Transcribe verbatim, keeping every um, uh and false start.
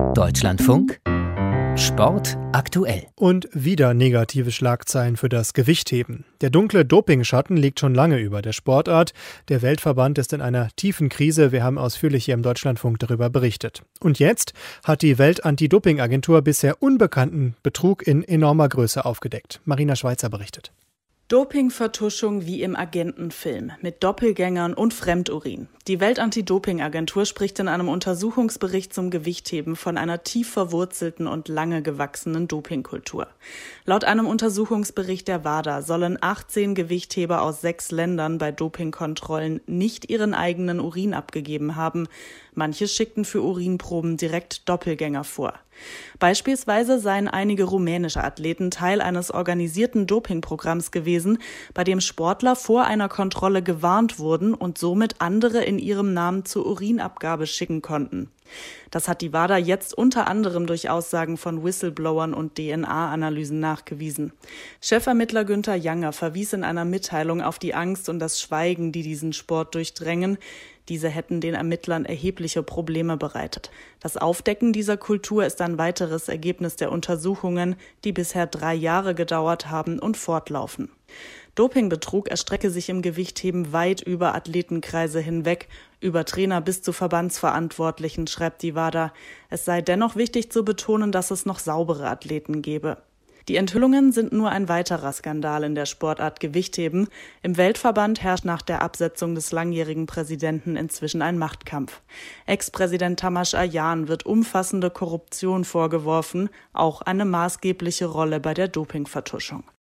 Deutschlandfunk Sport aktuell. Und wieder negative Schlagzeilen für das Gewichtheben. Der dunkle Dopingschatten liegt schon lange über der Sportart. Der Weltverband ist in einer tiefen Krise. Wir haben ausführlich hier im Deutschlandfunk darüber berichtet. Und jetzt hat die Welt-Anti-Doping-Agentur bisher unbekannten Betrug in enormer Größe aufgedeckt. Marina Schweizer berichtet. Dopingvertuschung wie im Agentenfilm, mit Doppelgängern und Fremdurin. Die Welt-Anti-Doping-Agentur spricht in einem Untersuchungsbericht zum Gewichtheben von einer tief verwurzelten und lange gewachsenen Dopingkultur. Laut einem Untersuchungsbericht der WADA sollen achtzehn Gewichtheber aus sechs Ländern bei Dopingkontrollen nicht ihren eigenen Urin abgegeben haben. Manche schickten für Urinproben direkt Doppelgänger vor. Beispielsweise seien einige rumänische Athleten Teil eines organisierten Dopingprogramms gewesen, bei dem Sportler vor einer Kontrolle gewarnt wurden und somit andere in ihrem Namen zur Urinabgabe schicken konnten. Das hat die WADA jetzt unter anderem durch Aussagen von Whistleblowern und D N A-Analysen nachgewiesen. Chefermittler Günther Janger verwies in einer Mitteilung auf die Angst und das Schweigen, die diesen Sport durchdrängen. Diese hätten den Ermittlern erhebliche Probleme bereitet. Das Aufdecken dieser Kultur ist ein weiteres Ergebnis der Untersuchungen, die bisher drei Jahre gedauert haben und fortlaufen. Dopingbetrug erstrecke sich im Gewichtheben weit über Athletenkreise hinweg, über Trainer bis zu Verbandsverantwortlichen, schreibt die WADA. Es sei dennoch wichtig zu betonen, dass es noch saubere Athleten gebe. Die Enthüllungen sind nur ein weiterer Skandal in der Sportart Gewichtheben. Im Weltverband herrscht nach der Absetzung des langjährigen Präsidenten inzwischen ein Machtkampf. Ex-Präsident Tamas Ayan wird umfassende Korruption vorgeworfen, auch eine maßgebliche Rolle bei der Dopingvertuschung.